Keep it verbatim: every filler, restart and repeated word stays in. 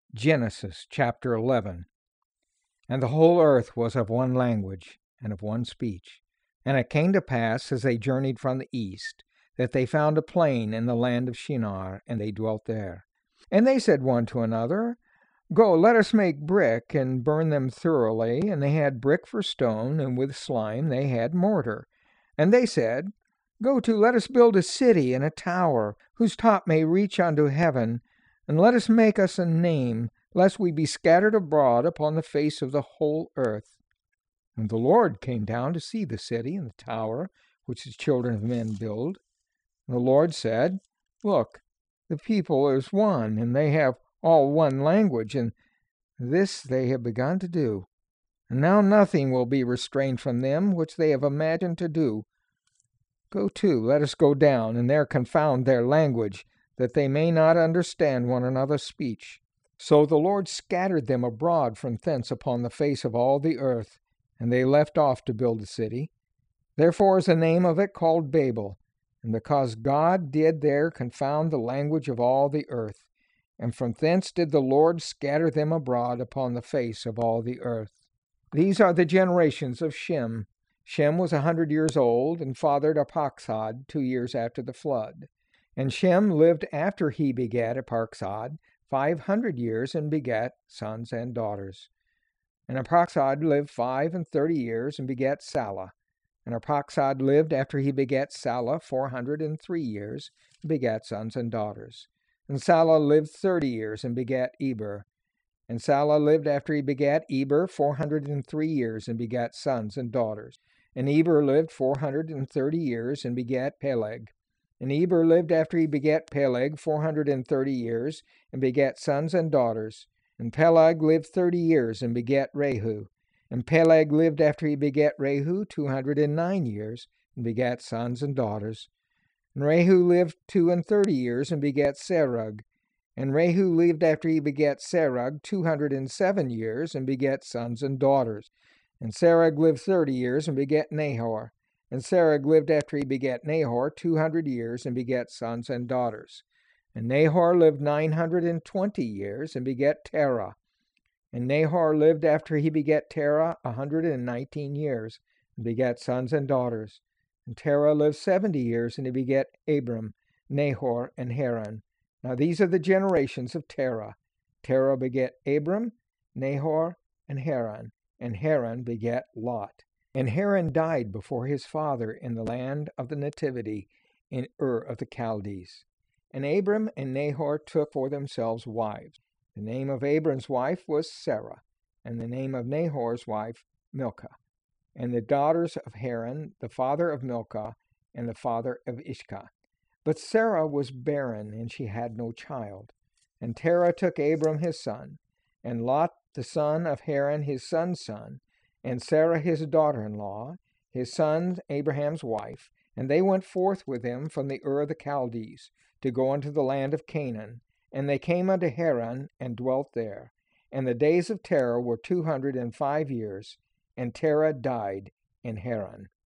Genesis chapter eleven. And the whole earth was of one language and of one speech. And it came to pass, as they journeyed from the east, that they found a plain in the land of Shinar, and they dwelt there. And they said one to another, Go, let us make brick, and burn them thoroughly. And they had brick for stone, and with slime they had mortar. And they said, Go to, let us build a city and a tower, whose top may reach unto heaven, and let us make us a name, lest we be scattered abroad upon the face of the whole earth. And the Lord came down to see the city and the tower which the children of men build. And the Lord said, Look, the people is one, and they have all one language, and this they have begun to do. And now nothing will be restrained from them which they have imagined to do. Go to, let us go down, and there confound their language, that they may not understand one another's speech. So the Lord scattered them abroad from thence upon the face of all the earth, and they left off to build the city. Therefore is the name of it called Babel, and because God did there confound the language of all the earth, and from thence did the Lord scatter them abroad upon the face of all the earth. These are the generations of Shem. Shem was a hundred years old, and fathered Arphaxad two years after the flood. And Shem lived after he begat Arphaxad five hundred years, and begat sons and daughters. And Arphaxad lived five and thirty years, and begat Salah. And Arphaxad lived after he begat Salah four hundred and three years, and begat sons and daughters. And Salah lived thirty years, and begat Eber. And Salah lived after he begat Eber four hundred and three years, and begat sons and daughters. And Eber lived four hundred and thirty years, and begat Peleg. And Eber lived after he begat Peleg four hundred and thirty years, and begat sons and daughters. And Peleg lived thirty years, and begat Rehu. And Peleg lived after he begat Rehu two hundred and nine years, and begat sons and daughters. And Rehu lived two and thirty years, and begat Serug. And Rehu lived after he begat Serug two hundred and seven years, and begat sons and daughters. And Serug lived thirty years, and begat Nahor. And Serug lived after he begat Nahor two hundred years, and begat sons and daughters. And Nahor lived nine hundred and twenty years, and begat Terah. And Nahor lived after he begat Terah a hundred and nineteen years, and begat sons and daughters. And Terah lived seventy years, and he begat Abram, Nahor, and Haran. Now these are the generations of Terah. Terah begat Abram, Nahor, and Haran. And Haran begat Lot. And Haran died before his father in the land of the nativity, in Ur of the Chaldees. And Abram and Nahor took for themselves wives. The name of Abram's wife was Sarah, and the name of Nahor's wife Milcah. And the daughters of Haran, the father of Milcah, and the father of Ishkah. But Sarah was barren, and she had no child. And Terah took Abram his son, and Lot the son of Haran his son's son, and Sarah his daughter-in-law, his son Abraham's wife, and they went forth with him from the Ur of the Chaldees, to go unto the land of Canaan. And they came unto Haran, and dwelt there. And the days of Terah were two hundred and five years, and Terah died in Haran.